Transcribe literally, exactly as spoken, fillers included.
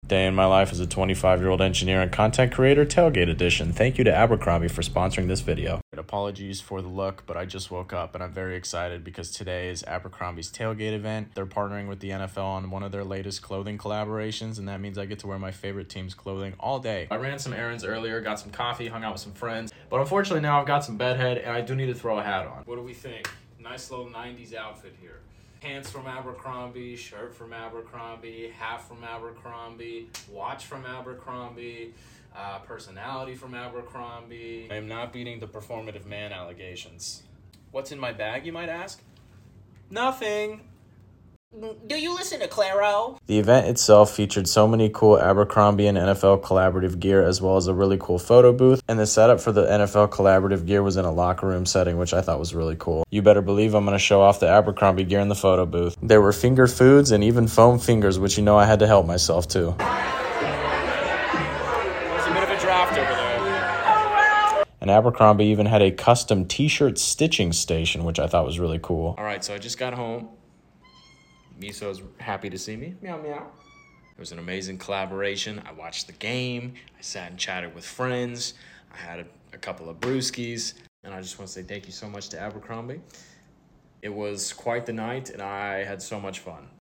Day in my life as a twenty-five-year-old engineer and content creator, Tailgate Edition. Thank you to Abercrombie for sponsoring this video. Apologies for the look, but I just woke up and I'm very excited because today is Abercrombie's Tailgate event. They're partnering with the N F L on one of their latest clothing collaborations, and that means I get to wear my favorite team's clothing all day. I ran some errands earlier, got some coffee, hung out with some friends, but unfortunately now I've got some bedhead and I do need to throw a hat on. What do we think? Nice little nineties outfit here. Pants from Abercrombie, shirt from Abercrombie, hat from Abercrombie, watch from Abercrombie, uh, personality from Abercrombie. I am not beating the performative man allegations. What's in my bag, you might ask? Nothing. Do you listen to Claro? The event itself featured so many cool Abercrombie and N F L collaborative gear, as well as a really cool photo booth, and the setup for the N F L collaborative gear was in a locker room setting, which I thought was really cool. You better believe I'm going to show off the Abercrombie gear in the photo booth. There were finger foods and even foam fingers, which you know I had to help myself to. There's a bit of a draft over there. And Abercrombie even had a custom t-shirt stitching station, which I thought was really cool. All right, so I just got home. Miso's happy to see me. Meow, meow. It was an amazing collaboration. I watched the game. I sat and chatted with friends. I had a, a couple of brewskis. And I just want to say thank you so much to Abercrombie. It was quite the night, and I had so much fun.